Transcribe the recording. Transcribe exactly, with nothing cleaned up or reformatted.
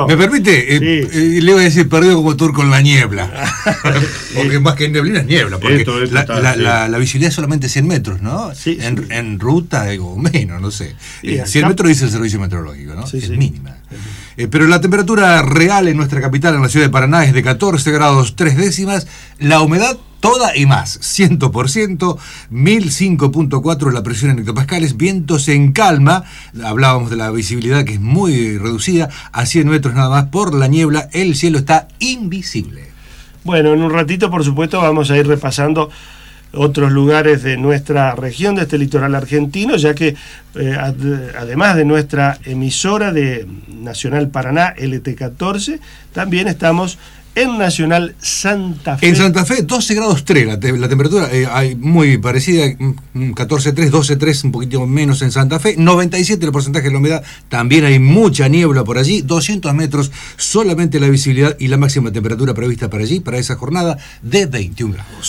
¿Me permite? Eh, Sí. eh, le voy a decir perdido como turco en la niebla. Porque más que neblina es niebla. Porque Esto, esto la, está, la, sí. la, la visibilidad es solamente cien metros, ¿no? Sí, en, sí. en ruta, digo, menos, no sé. Y Eh, acá- cien metros dice el servicio meteorológico, ¿no? Sí, es sí. mínima. Eh, pero la temperatura real en nuestra capital, en la ciudad de Paraná, es de catorce grados tres décimas. La humedad toda y más, cien por ciento, mil cinco punto cuatro la presión en hectopascales, vientos en calma, hablábamos de la visibilidad que es muy reducida, a cien metros nada más por la niebla, el cielo está invisible. Bueno, en un ratito, por supuesto, vamos a ir repasando otros lugares de nuestra región, de este litoral argentino, ya que eh, ad- además de nuestra emisora de Nacional Paraná, L T catorce, también estamos en Nacional Santa Fe. En Santa Fe, doce grados tres, la, te- la temperatura eh, hay muy parecida, mm, catorce tres, doce tres, un poquito menos en Santa Fe, noventa y siete el porcentaje de la humedad, también hay mucha niebla por allí, doscientos metros solamente la visibilidad y la máxima temperatura prevista para allí, para esa jornada, de veintiún grados.